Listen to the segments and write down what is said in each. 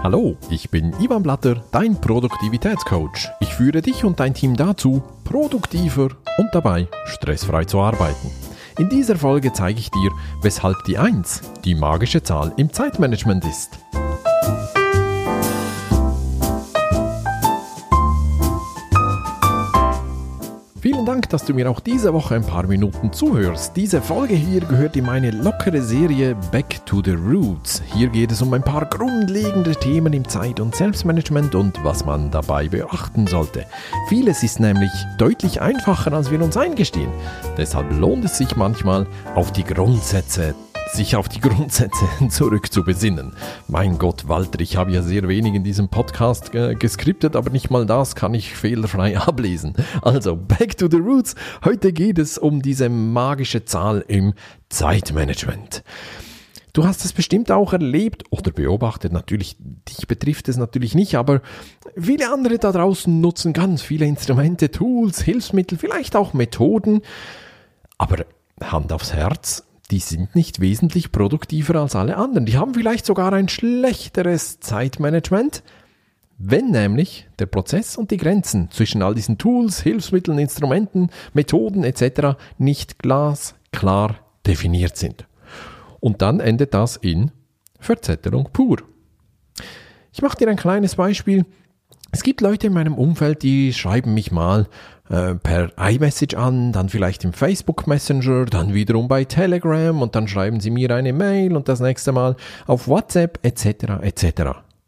Hallo, ich bin Ivan Blatter, dein Produktivitätscoach. Ich führe dich und dein Team dazu, produktiver und dabei stressfrei zu arbeiten. In dieser Folge zeige ich dir, weshalb die 1 die magische Zahl im Zeitmanagement ist. Vielen Dank, dass du mir auch diese Woche ein paar Minuten zuhörst. Diese Folge hier gehört in meine lockere Serie Back to the Roots. Hier geht es um ein paar grundlegende Themen im Zeit- und Selbstmanagement und was man dabei beachten sollte. Vieles ist nämlich deutlich einfacher, als wir uns eingestehen. Deshalb lohnt es sich manchmal, sich auf die Grundsätze zurückzubesinnen. Mein Gott, Walter, ich habe ja sehr wenig in diesem Podcast geskriptet, aber nicht mal das kann ich fehlerfrei ablesen. Also, back to the roots. Heute geht es um diese magische Zahl im Zeitmanagement. Du hast es bestimmt auch erlebt oder beobachtet, natürlich, dich betrifft es natürlich nicht, aber viele andere da draußen nutzen ganz viele Instrumente, Tools, Hilfsmittel, vielleicht auch Methoden, aber Hand aufs Herz, die sind nicht wesentlich produktiver als alle anderen. Die haben vielleicht sogar ein schlechteres Zeitmanagement, wenn nämlich der Prozess und die Grenzen zwischen all diesen Tools, Hilfsmitteln, Instrumenten, Methoden etc. nicht glasklar definiert sind. Und dann endet das in Verzettelung pur. Ich mache dir ein kleines Beispiel. Es gibt Leute in meinem Umfeld, die schreiben mich mal per iMessage an, dann vielleicht im Facebook Messenger, dann wiederum bei Telegram und dann schreiben sie mir eine Mail und das nächste Mal auf WhatsApp etc. etc.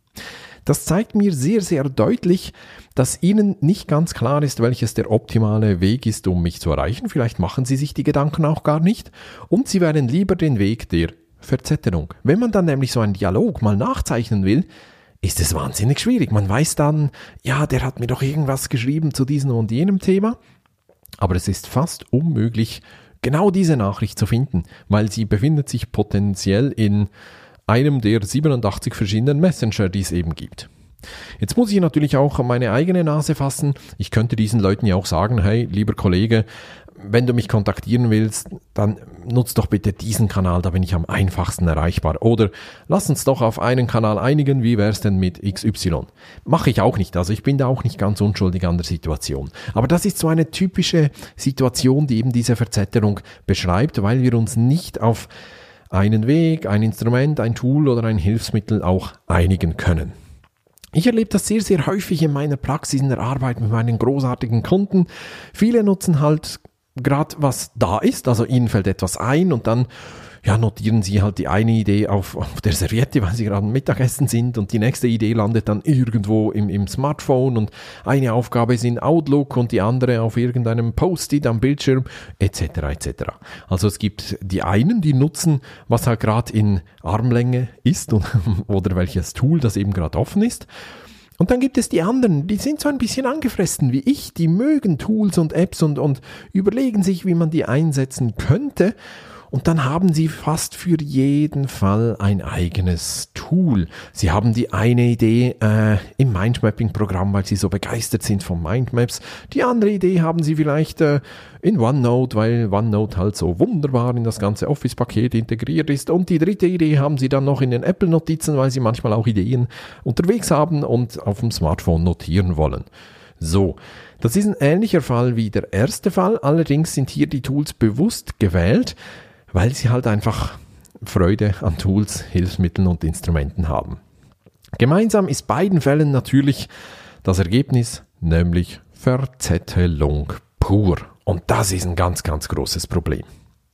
Das zeigt mir sehr, sehr deutlich, dass ihnen nicht ganz klar ist, welches der optimale Weg ist, um mich zu erreichen. Vielleicht machen sie sich die Gedanken auch gar nicht und sie wählen lieber den Weg der Verzettelung. Wenn man dann nämlich so einen Dialog mal nachzeichnen will, ist es wahnsinnig schwierig. Man weiß dann, ja, der hat mir doch irgendwas geschrieben zu diesem und jenem Thema, aber es ist fast unmöglich, genau diese Nachricht zu finden, weil sie befindet sich potenziell in einem der 87 verschiedenen Messenger, die es eben gibt. Jetzt muss ich natürlich auch an meine eigene Nase fassen. Ich könnte diesen Leuten ja auch sagen, hey, lieber Kollege, wenn du mich kontaktieren willst, dann nutz doch bitte diesen Kanal, da bin ich am einfachsten erreichbar. Oder lass uns doch auf einen Kanal einigen, wie wär's denn mit XY? Mache ich auch nicht, also ich bin da auch nicht ganz unschuldig an der Situation. Aber das ist so eine typische Situation, die eben diese Verzettelung beschreibt, weil wir uns nicht auf einen Weg, ein Instrument, ein Tool oder ein Hilfsmittel auch einigen können. Ich erlebe das sehr, sehr häufig in meiner Praxis, in der Arbeit mit meinen großartigen Kunden. Viele nutzen halt gerade was da ist, also ihnen fällt etwas ein und dann notieren sie halt die eine Idee auf der Serviette, weil sie gerade am Mittagessen sind und die nächste Idee landet dann irgendwo im Smartphone und eine Aufgabe ist in Outlook und die andere auf irgendeinem Post-it am Bildschirm etc. etc. Also es gibt die einen, die nutzen, was halt gerade in Armlänge ist oder welches Tool das eben gerade offen ist. Und dann gibt es die anderen, die sind so ein bisschen angefressen wie ich, die mögen Tools und Apps und überlegen sich, wie man die einsetzen könnte. Und dann haben sie fast für jeden Fall ein eigenes Tool. Sie haben die eine Idee im Mindmapping-Programm, weil sie so begeistert sind von Mindmaps. Die andere Idee haben sie vielleicht in OneNote, weil OneNote halt so wunderbar in das ganze Office-Paket integriert ist. Und die dritte Idee haben sie dann noch in den Apple-Notizen, weil sie manchmal auch Ideen unterwegs haben und auf dem Smartphone notieren wollen. So, das ist ein ähnlicher Fall wie der erste Fall. Allerdings sind hier die Tools bewusst gewählt, weil sie halt einfach Freude an Tools, Hilfsmitteln und Instrumenten haben. Gemeinsam ist beiden Fällen natürlich das Ergebnis, nämlich Verzettelung pur. Und das ist ein ganz, ganz großes Problem.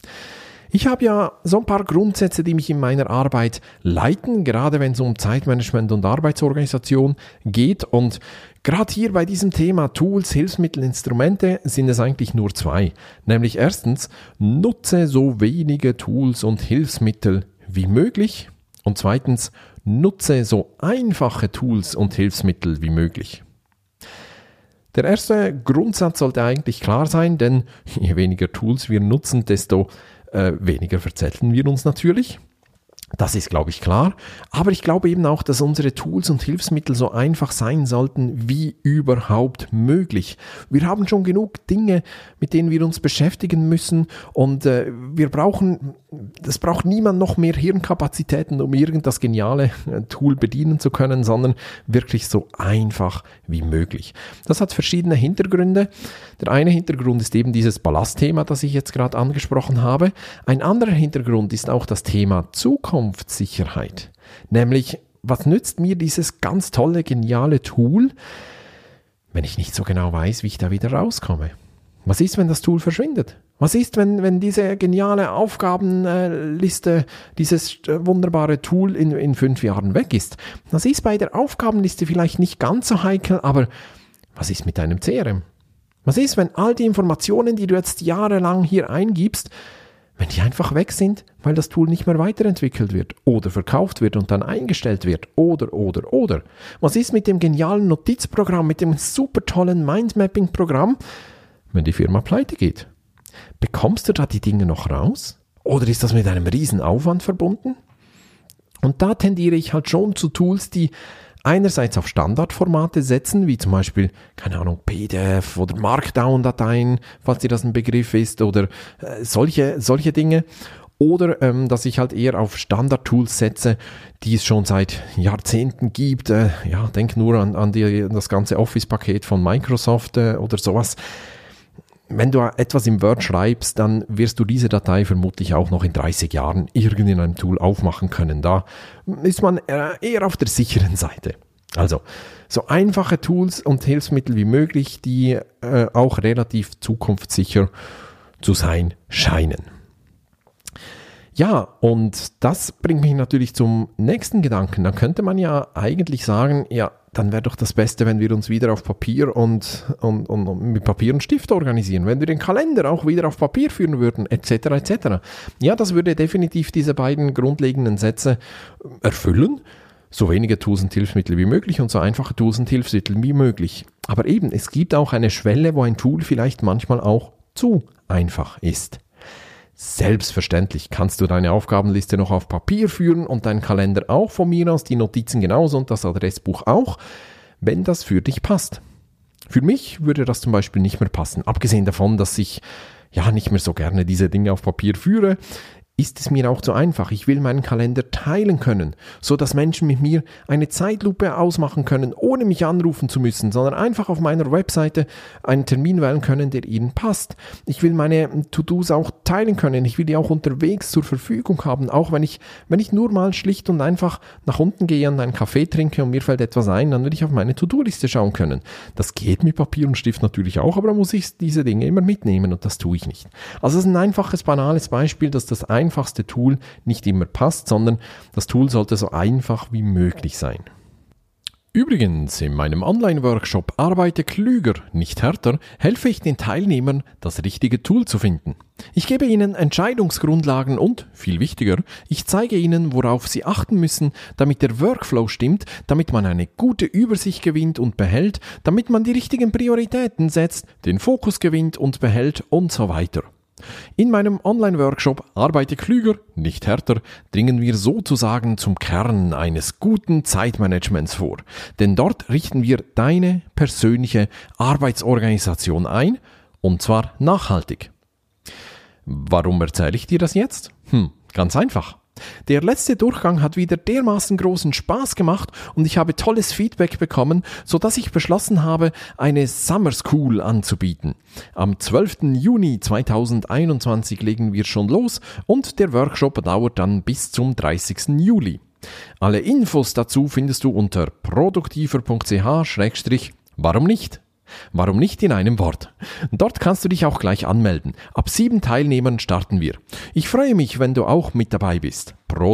Ich habe ja so ein paar Grundsätze, die mich in meiner Arbeit leiten, gerade wenn es um Zeitmanagement und Arbeitsorganisation geht. Und gerade hier bei diesem Thema Tools, Hilfsmittel, Instrumente sind es eigentlich nur 2. Nämlich erstens, nutze so wenige Tools und Hilfsmittel wie möglich. Und zweitens, nutze so einfache Tools und Hilfsmittel wie möglich. Der erste Grundsatz sollte eigentlich klar sein, denn je weniger Tools wir nutzen, desto weniger verzetteln wir uns natürlich. Das ist, glaube ich, klar. Aber ich glaube eben auch, dass unsere Tools und Hilfsmittel so einfach sein sollten wie überhaupt möglich. Wir haben schon genug Dinge, mit denen wir uns beschäftigen müssen und wir brauchen Das braucht niemand noch mehr Hirnkapazitäten, um das geniale Tool bedienen zu können, sondern wirklich so einfach wie möglich. Das hat verschiedene Hintergründe. Der eine Hintergrund ist eben dieses Ballastthema, das ich jetzt gerade angesprochen habe. Ein anderer Hintergrund ist auch das Thema Zukunftssicherheit. Nämlich, was nützt mir dieses ganz tolle, geniale Tool, wenn ich nicht so genau weiß, wie ich da wieder rauskomme? Was ist, wenn das Tool verschwindet? Was ist, wenn diese geniale Aufgabenliste, dieses wunderbare Tool in 5 Jahren weg ist? Das ist bei der Aufgabenliste vielleicht nicht ganz so heikel, aber was ist mit deinem CRM? Was ist, wenn all die Informationen, die du jetzt jahrelang hier eingibst, wenn die einfach weg sind, weil das Tool nicht mehr weiterentwickelt wird oder verkauft wird und dann eingestellt wird oder. Was ist mit dem genialen Notizprogramm, mit dem super tollen Mindmapping-Programm, wenn die Firma pleite geht? Bekommst du da die Dinge noch raus? Oder ist das mit einem riesen Aufwand verbunden? Und da tendiere ich halt schon zu Tools, die einerseits auf Standardformate setzen, wie zum Beispiel, keine Ahnung, PDF oder Markdown-Dateien, falls dir das ein Begriff ist, oder solche Dinge. Oder dass ich halt eher auf Standard-Tools setze, die es schon seit Jahrzehnten gibt. Denk nur an das ganze Office-Paket von Microsoft oder sowas. Wenn du etwas im Word schreibst, dann wirst du diese Datei vermutlich auch noch in 30 Jahren irgendwie in einem Tool aufmachen können. Da ist man eher auf der sicheren Seite. Also, so einfache Tools und Hilfsmittel wie möglich, die auch relativ zukunftssicher zu sein scheinen. Ja, und das bringt mich natürlich zum nächsten Gedanken. Dann könnte man ja eigentlich sagen, ja, dann wäre doch das Beste, wenn wir uns wieder auf Papier und mit Papier und Stift organisieren, wenn wir den Kalender auch wieder auf Papier führen würden, etc. etc. Ja, das würde definitiv diese beiden grundlegenden Sätze erfüllen. So wenige Tools und Hilfsmittel wie möglich und so einfache Tools und Hilfsmittel wie möglich. Aber eben, es gibt auch eine Schwelle, wo ein Tool vielleicht manchmal auch zu einfach ist. Selbstverständlich kannst du deine Aufgabenliste noch auf Papier führen und deinen Kalender auch, von mir aus die Notizen genauso und das Adressbuch auch, wenn das für dich passt. Für mich würde das zum Beispiel nicht mehr passen, abgesehen davon, dass ich ja nicht mehr so gerne diese Dinge auf Papier führe. Ist es mir auch zu einfach. Ich will meinen Kalender teilen können, so dass Menschen mit mir eine Zeitlupe ausmachen können, ohne mich anrufen zu müssen, sondern einfach auf meiner Webseite einen Termin wählen können, der ihnen passt. Ich will meine To-Dos auch teilen können. Ich will die auch unterwegs zur Verfügung haben, auch wenn ich nur mal schlicht und einfach nach unten gehe und einen Kaffee trinke und mir fällt etwas ein, dann will ich auf meine To-Do-Liste schauen können. Das geht mit Papier und Stift natürlich auch, aber da muss ich diese Dinge immer mitnehmen und das tue ich nicht. Also es ist ein einfaches, banales Beispiel, dass das einfachste Tool nicht immer passt, sondern das Tool sollte so einfach wie möglich sein. Übrigens, in meinem Online-Workshop Arbeite klüger, nicht härter, helfe ich den Teilnehmern, das richtige Tool zu finden. Ich gebe ihnen Entscheidungsgrundlagen und, viel wichtiger, ich zeige ihnen, worauf sie achten müssen, damit der Workflow stimmt, damit man eine gute Übersicht gewinnt und behält, damit man die richtigen Prioritäten setzt, den Fokus gewinnt und behält und so weiter. In meinem Online-Workshop Arbeite klüger, nicht härter, dringen wir sozusagen zum Kern eines guten Zeitmanagements vor. Denn dort richten wir deine persönliche Arbeitsorganisation ein, und zwar nachhaltig. Warum erzähle ich dir das jetzt? Ganz einfach. Der letzte Durchgang hat wieder dermaßen großen Spaß gemacht und ich habe tolles Feedback bekommen, sodass ich beschlossen habe, eine Summer School anzubieten. Am 12. Juni 2021 legen wir schon los und der Workshop dauert dann bis zum 30. Juli. Alle Infos dazu findest du unter produktiver.ch/warum nicht? Warum nicht in einem Wort? Dort kannst du dich auch gleich anmelden. Ab 7 Teilnehmern starten wir. Ich freue mich, wenn du auch mit dabei bist.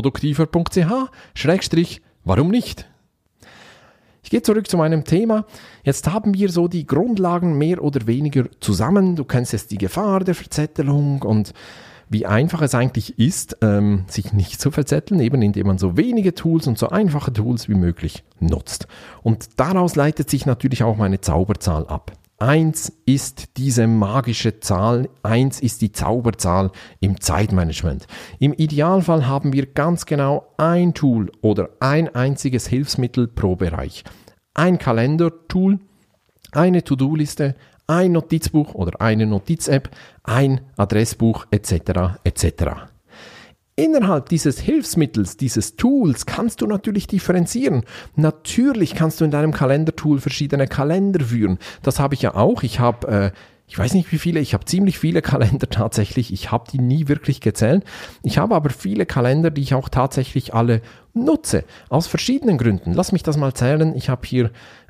produktiver.ch/warum nicht? Ich gehe zurück zu meinem Thema. Jetzt haben wir so die Grundlagen mehr oder weniger zusammen. Du kennst jetzt die Gefahr der Verzettelung und wie einfach es eigentlich ist, sich nicht zu verzetteln, eben indem man so wenige Tools und so einfache Tools wie möglich nutzt. Und daraus leitet sich natürlich auch meine Zauberzahl ab. 1 ist diese magische Zahl, 1 ist die Zauberzahl im Zeitmanagement. Im Idealfall haben wir ganz genau ein Tool oder ein einziges Hilfsmittel pro Bereich. Ein Kalender-Tool, eine To-Do-Liste, ein Notizbuch oder eine Notiz-App, ein Adressbuch etc. etc. Innerhalb dieses Hilfsmittels, dieses Tools kannst du natürlich differenzieren. Natürlich kannst du in deinem Kalendertool verschiedene Kalender führen. Das habe ich ja auch. Ich habe, ich weiß nicht wie viele, ich habe ziemlich viele Kalender tatsächlich. Ich habe die nie wirklich gezählt. Ich habe aber viele Kalender, die ich auch tatsächlich alle nutze. Aus verschiedenen Gründen. Lass mich das mal zählen. Ich habe hier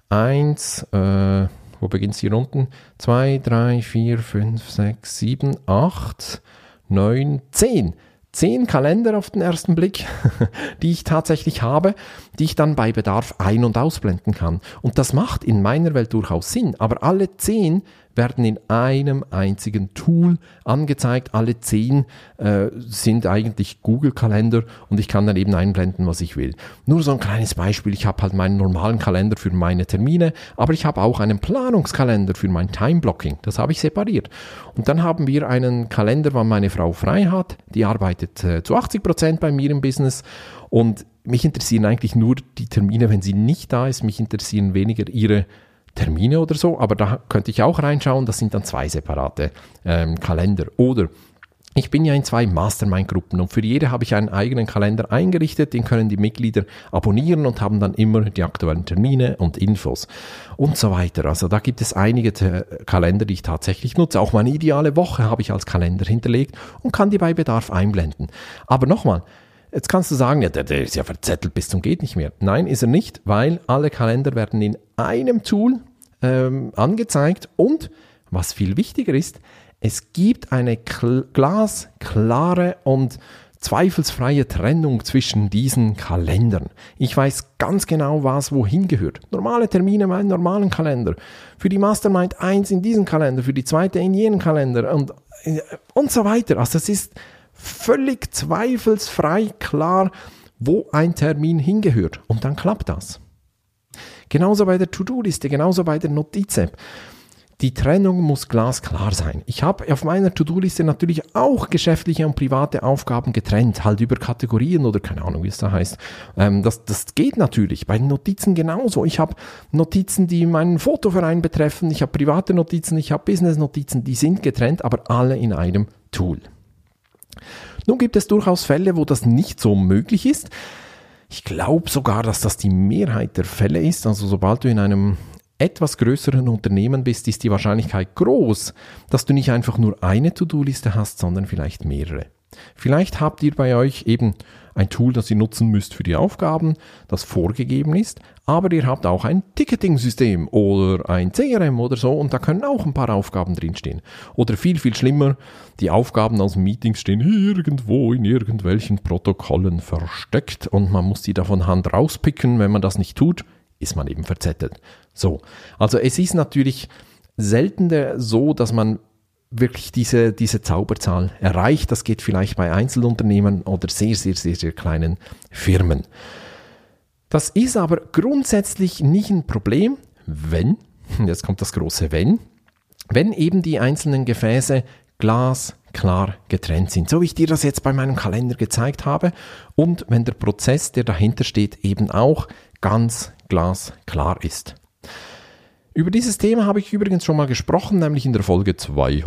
1, wo beginnt es hier unten? 2, 3, 4, 5, 6, 7, 8, 9, 10. 10 Kalender auf den ersten Blick, die ich tatsächlich habe, die ich dann bei Bedarf ein- und ausblenden kann. Und das macht in meiner Welt durchaus Sinn, aber alle 10 werden in einem einzigen Tool angezeigt. Alle 10 sind eigentlich Google-Kalender und ich kann dann eben einblenden, was ich will. Nur so ein kleines Beispiel, ich habe halt meinen normalen Kalender für meine Termine, aber ich habe auch einen Planungskalender für mein Time-Blocking. Das habe ich separiert. Und dann haben wir einen Kalender, wann meine Frau frei hat. Die arbeitet zu 80% bei mir im Business und mich interessieren eigentlich nur die Termine, wenn sie nicht da ist. Mich interessieren weniger ihre Termine oder so, aber da könnte ich auch reinschauen, das sind dann 2 separate Kalender. Oder ich bin ja in 2 Mastermind-Gruppen und für jede habe ich einen eigenen Kalender eingerichtet, den können die Mitglieder abonnieren und haben dann immer die aktuellen Termine und Infos und so weiter. Also da gibt es einige Kalender, die ich tatsächlich nutze. Auch meine ideale Woche habe ich als Kalender hinterlegt und kann die bei Bedarf einblenden. Aber nochmal, jetzt kannst du sagen, ja, der ist ja verzettelt bis zum geht nicht mehr. Nein, ist er nicht, weil alle Kalender werden in einem Tool angezeigt und, was viel wichtiger ist, es gibt eine glasklare und zweifelsfreie Trennung zwischen diesen Kalendern. Ich weiß ganz genau, was wohin gehört. Normale Termine in meinen normalen Kalender. Für die Mastermind 1 in diesen Kalender, für die zweite in jenen Kalender und so weiter. Also es ist völlig zweifelsfrei klar, wo ein Termin hingehört. Und dann klappt das. Genauso bei der To-Do-Liste, genauso bei der Notiz-App. Die Trennung muss glasklar sein. Ich habe auf meiner To-Do-Liste natürlich auch geschäftliche und private Aufgaben getrennt, halt über Kategorien oder keine Ahnung, wie es da heißt. Das geht natürlich. Bei den Notizen genauso. Ich habe Notizen, die meinen Fotoverein betreffen. Ich habe private Notizen, ich habe Business-Notizen. Die sind getrennt, aber alle in einem Tool. Nun gibt es durchaus Fälle, wo das nicht so möglich ist. Ich glaube sogar, dass das die Mehrheit der Fälle ist. Also sobald du in einem etwas größeren Unternehmen bist, ist die Wahrscheinlichkeit groß, dass du nicht einfach nur eine To-Do-Liste hast, sondern vielleicht mehrere. Vielleicht habt ihr bei euch eben ein Tool, das ihr nutzen müsst für die Aufgaben, das vorgegeben ist, aber ihr habt auch ein Ticketing-System oder ein CRM oder so und da können auch ein paar Aufgaben drinstehen. Oder viel, viel schlimmer, die Aufgaben aus Meetings stehen irgendwo in irgendwelchen Protokollen versteckt und man muss die da von Hand rauspicken. Wenn man das nicht tut, ist man eben verzettelt. So, also es ist natürlich seltener so, dass man wirklich diese Zauberzahl erreicht. Das geht vielleicht bei Einzelunternehmen oder sehr, sehr, sehr, sehr kleinen Firmen. Das ist aber grundsätzlich nicht ein Problem, wenn, jetzt kommt das große wenn eben die einzelnen Gefäße glasklar getrennt sind, so wie ich dir das jetzt bei meinem Kalender gezeigt habe und wenn der Prozess, der dahinter steht, eben auch ganz glasklar ist. Über dieses Thema habe ich übrigens schon mal gesprochen, nämlich in der Folge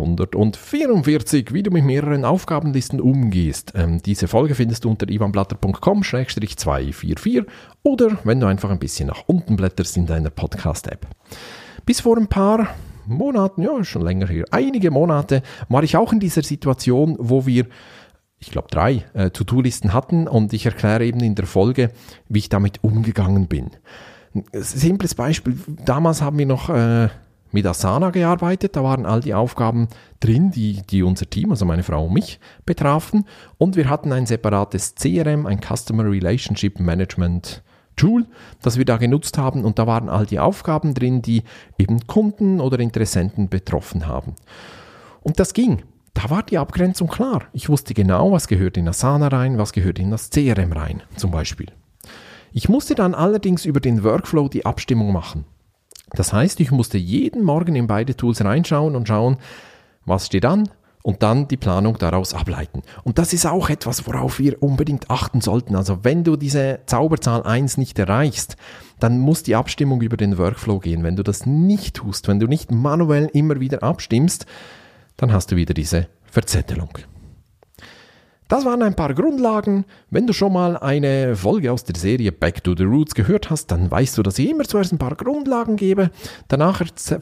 244, wie du mit mehreren Aufgabenlisten umgehst. Diese Folge findest du unter ivanblatter.com/244 oder wenn du einfach ein bisschen nach unten blätterst in deiner Podcast-App. Bis vor ein paar Monaten, ja schon länger her, einige Monate, war ich auch in dieser Situation, wo wir ich glaube 3 To-Do-Listen hatten und ich erkläre eben in der Folge, wie ich damit umgegangen bin. Ein simples Beispiel, damals haben wir noch mit Asana gearbeitet, da waren all die Aufgaben drin, die unser Team, also meine Frau und mich, betrafen und wir hatten ein separates CRM, ein Customer Relationship Management Tool, das wir da genutzt haben und da waren all die Aufgaben drin, die eben Kunden oder Interessenten betroffen haben. Und das ging. Da war die Abgrenzung klar. Ich wusste genau, was gehört in Asana rein, was gehört in das CRM rein, zum Beispiel. Ich musste dann allerdings über den Workflow die Abstimmung machen. Das heißt, ich musste jeden Morgen in beide Tools reinschauen und schauen, was steht an und dann die Planung daraus ableiten. Und das ist auch etwas, worauf wir unbedingt achten sollten. Also wenn du diese Zauberzahl 1 nicht erreichst, dann muss die Abstimmung über den Workflow gehen. Wenn du das nicht tust, wenn du nicht manuell immer wieder abstimmst, dann hast du wieder diese Verzettelung. Das waren ein paar Grundlagen. Wenn du schon mal eine Folge aus der Serie Back to the Roots gehört hast, dann weißt du, dass ich immer zuerst ein paar Grundlagen gebe. Danach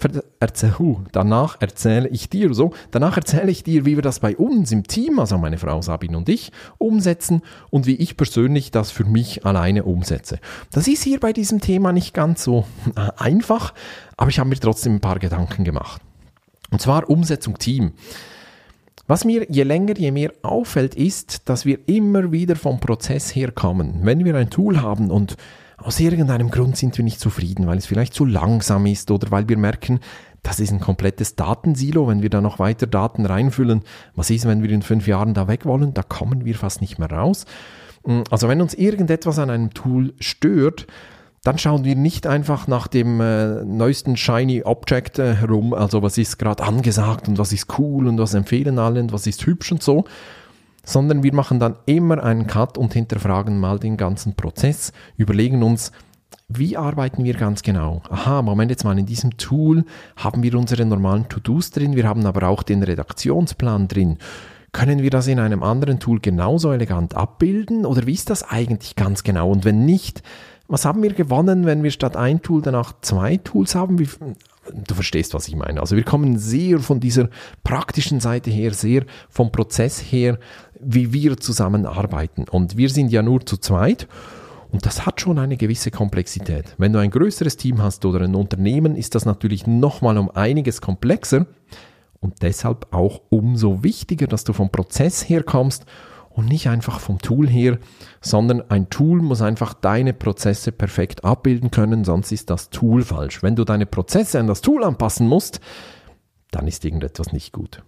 erzähle ich dir, wie wir das bei uns im Team, also meine Frau Sabine und ich, umsetzen und wie ich persönlich das für mich alleine umsetze. Das ist hier bei diesem Thema nicht ganz so einfach, aber ich habe mir trotzdem ein paar Gedanken gemacht. Und zwar Umsetzung Team. Was mir je länger, je mehr auffällt, ist, dass wir immer wieder vom Prozess her kommen. Wenn wir ein Tool haben und aus irgendeinem Grund sind wir nicht zufrieden, weil es vielleicht zu langsam ist oder weil wir merken, das ist ein komplettes Datensilo, wenn wir da noch weiter Daten reinfüllen. Was ist, wenn wir in 5 Jahren da weg wollen? Da kommen wir fast nicht mehr raus. Also wenn uns irgendetwas an einem Tool stört, dann schauen wir nicht einfach nach dem neuesten Shiny Object herum, also was ist gerade angesagt und was ist cool und was empfehlen alle und was ist hübsch und so, sondern wir machen dann immer einen Cut und hinterfragen mal den ganzen Prozess, überlegen uns, wie arbeiten wir ganz genau? Aha, Moment jetzt mal, in diesem Tool haben wir unsere normalen To-Dos drin, wir haben aber auch den Redaktionsplan drin. Können wir das in einem anderen Tool genauso elegant abbilden oder wie ist das eigentlich ganz genau? Und wenn nicht, was haben wir gewonnen, wenn wir statt ein Tool danach 2 Tools haben? Du verstehst, was ich meine. Also wir kommen sehr von dieser praktischen Seite her, sehr vom Prozess her, wie wir zusammenarbeiten. Und wir sind ja nur zu zweit und das hat schon eine gewisse Komplexität. Wenn du ein größeres Team hast oder ein Unternehmen, ist das natürlich nochmal um einiges komplexer und deshalb auch umso wichtiger, dass du vom Prozess her kommst und nicht einfach vom Tool her, sondern ein Tool muss einfach deine Prozesse perfekt abbilden können, sonst ist das Tool falsch. Wenn du deine Prozesse an das Tool anpassen musst, dann ist irgendetwas nicht gut.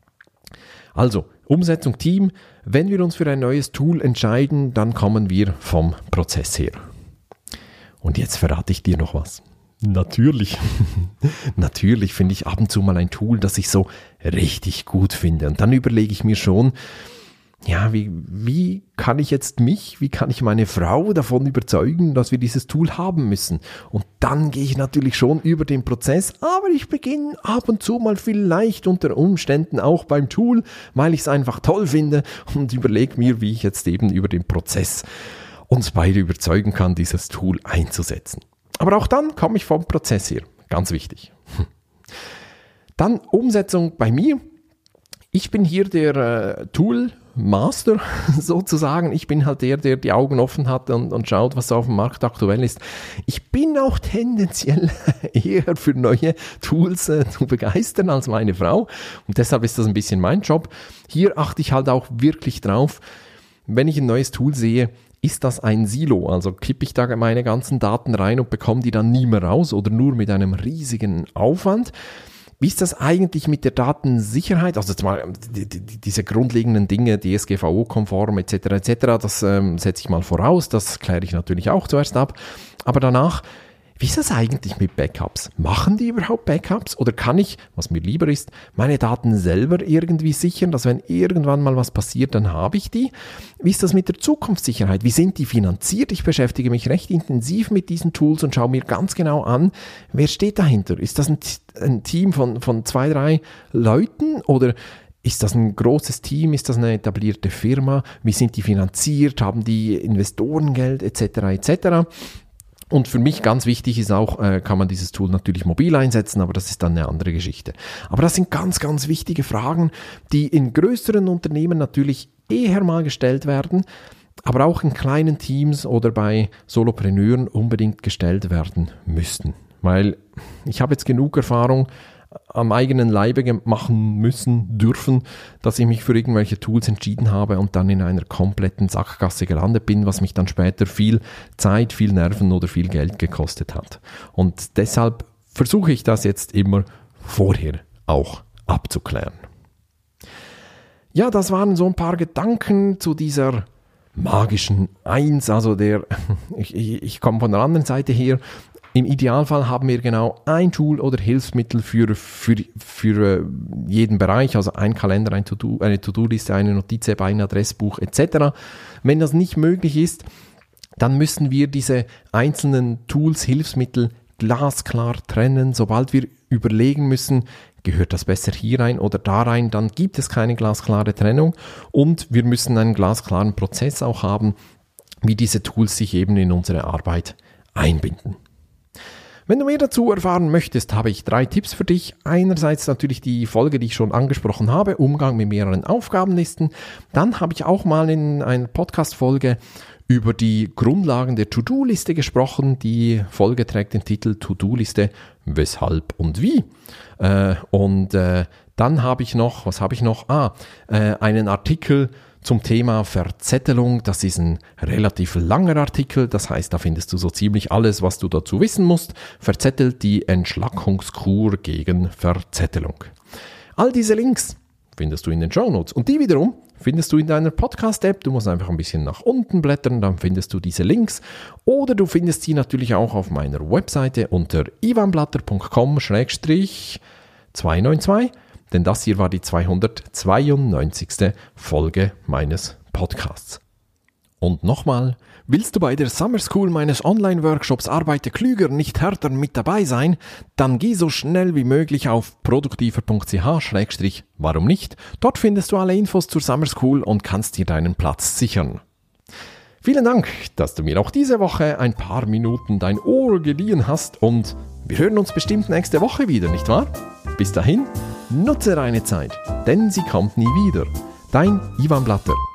Also, Umsetzung Team. Wenn wir uns für ein neues Tool entscheiden, dann kommen wir vom Prozess her. Und jetzt verrate ich dir noch was. Natürlich finde ich ab und zu mal ein Tool, das ich so richtig gut finde. Und dann überlege ich mir schon, ja, wie kann ich meine Frau davon überzeugen, dass wir dieses Tool haben müssen? Und dann gehe ich natürlich schon über den Prozess, aber ich beginne ab und zu mal vielleicht unter Umständen auch beim Tool, weil ich es einfach toll finde und überlege mir, wie ich jetzt eben über den Prozess uns beide überzeugen kann, dieses Tool einzusetzen. Aber auch dann komme ich vom Prozess her, ganz wichtig. Dann Umsetzung bei mir. Ich bin hier der Tool-Master sozusagen. Ich bin halt der die Augen offen hat und schaut, was auf dem Markt aktuell ist. Ich bin auch tendenziell eher für neue Tools zu begeistern als meine Frau. Und deshalb ist das ein bisschen mein Job. Hier achte ich halt auch wirklich drauf, wenn ich ein neues Tool sehe, ist das ein Silo? Also kippe ich da meine ganzen Daten rein und bekomme die dann nie mehr raus oder nur mit einem riesigen Aufwand? Wie ist das eigentlich mit der Datensicherheit? Also diese grundlegenden Dinge, DSGVO-konform etc., das setze ich mal voraus, das kläre ich natürlich auch zuerst ab. Aber danach, wie ist das eigentlich mit Backups? Machen die überhaupt Backups? Oder kann ich, was mir lieber ist, meine Daten selber irgendwie sichern, dass wenn irgendwann mal was passiert, dann habe ich die? Wie ist das mit der Zukunftssicherheit? Wie sind die finanziert? Ich beschäftige mich recht intensiv mit diesen Tools und schaue mir ganz genau an, wer steht dahinter? Ist das ein Team von 2, 3 Leuten oder ist das ein großes Team? Ist das eine etablierte Firma? Wie sind die finanziert? Haben die Investorengeld etc. etc.? Und für mich ganz wichtig ist auch, kann man dieses Tool natürlich mobil einsetzen, aber das ist dann eine andere Geschichte. Aber das sind ganz, ganz wichtige Fragen, die in größeren Unternehmen natürlich eher mal gestellt werden, aber auch in kleinen Teams oder bei Solopreneuren unbedingt gestellt werden müssten. Weil ich habe jetzt genug Erfahrung am eigenen Leibe machen müssen, dürfen, dass ich mich für irgendwelche Tools entschieden habe und dann in einer kompletten Sackgasse gelandet bin, was mich dann später viel Zeit, viel Nerven oder viel Geld gekostet hat. Und deshalb versuche ich das jetzt immer vorher auch abzuklären. Ja, das waren so ein paar Gedanken zu dieser magischen 1, also ich komme von der anderen Seite her. Im Idealfall haben wir genau ein Tool oder Hilfsmittel für jeden Bereich, also ein Kalender, eine To-Do-Liste, eine Notiz-App, ein Adressbuch etc. Wenn das nicht möglich ist, dann müssen wir diese einzelnen Tools, Hilfsmittel glasklar trennen. Sobald wir überlegen müssen, gehört das besser hier rein oder da rein, dann gibt es keine glasklare Trennung. Und wir müssen einen glasklaren Prozess auch haben, wie diese Tools sich eben in unsere Arbeit einbinden. Wenn du mehr dazu erfahren möchtest, habe ich 3 Tipps für dich. Einerseits natürlich die Folge, die ich schon angesprochen habe, Umgang mit mehreren Aufgabenlisten. Dann habe ich auch mal in einer Podcast-Folge über die Grundlagen der To-Do-Liste gesprochen. Die Folge trägt den Titel To-Do-Liste, weshalb und wie. Dann habe ich noch, einen Artikel zum Thema Verzettelung. Das ist ein relativ langer Artikel, das heißt, da findest du so ziemlich alles, was du dazu wissen musst. Verzettelt, die Entschlackungskur gegen Verzettelung. All diese Links findest du in den Shownotes und die wiederum findest du in deiner Podcast-App. Du musst einfach ein bisschen nach unten blättern, dann findest du diese Links. Oder du findest sie natürlich auch auf meiner Webseite unter ivanblatter.com/292. Denn das hier war die 292. Folge meines Podcasts. Und nochmal, willst du bei der Summer School meines Online-Workshops Arbeite klüger, nicht härter mit dabei sein? Dann geh so schnell wie möglich auf produktiver.ch/warum nicht? Dort findest du alle Infos zur Summer School und kannst dir deinen Platz sichern. Vielen Dank, dass du mir auch diese Woche ein paar Minuten dein Ohr geliehen hast und wir hören uns bestimmt nächste Woche wieder, nicht wahr? Bis dahin, nutze deine Zeit, denn sie kommt nie wieder. Dein Ivan Blatter.